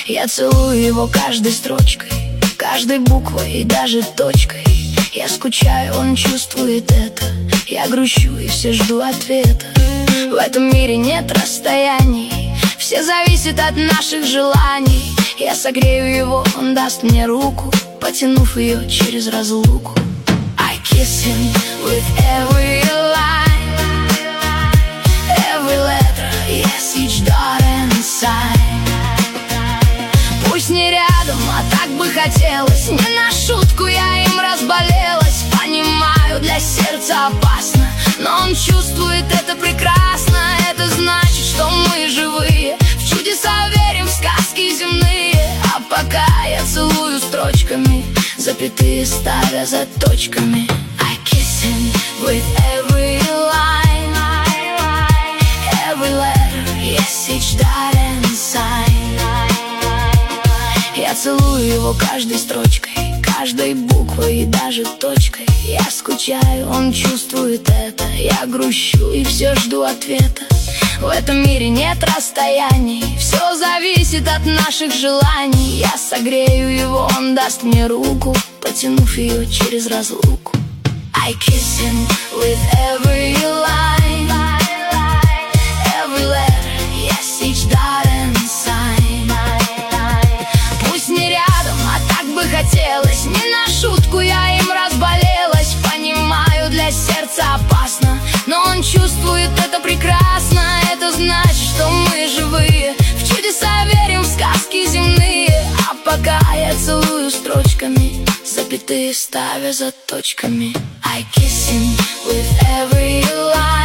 Я целую его каждой строчкой, каждой буквой и даже точкой. Я скучаю, он чувствует это. Я грущу и все жду ответа. В этом мире нет расстояний, все зависит от наших желаний. Я согрею его, он даст мне руку, потянув ее через разлуку. I kiss him with every line, every letter, yes, each dot and sign. Пусть не рядом, а так бы хотелось. Не на шутку я им разболелась. Понимаю, для сердца опасно, но он чувствует это прекрасно. Это значит, что мы живые, в чудеса верим, в сказки земные. А пока я целую строчками, запятые ставя за точками. I kiss him with every line, every letter, yes, each dot and sign. Я целую его каждой строчкой, каждой буквой и даже точкой. Я скучаю, он чувствует это. Я грущу и все жду ответа. В этом мире нет расстояний, все зависит от наших желаний. Я согрею его, он даст мне руку, потянув ее через разлуку. I kiss him with every line, every letter, yes, each dot and sign. Пусть не рядом, а так бы хотелось. Не на шутку я им разболелась. Понимаю, для сердца опасно, но он чувствует это прекрасно. Это значит, что мы живые, в чудеса верим, в сказки земные. А пока я целую строчками, запятые ставя за точками. I kiss him with every line.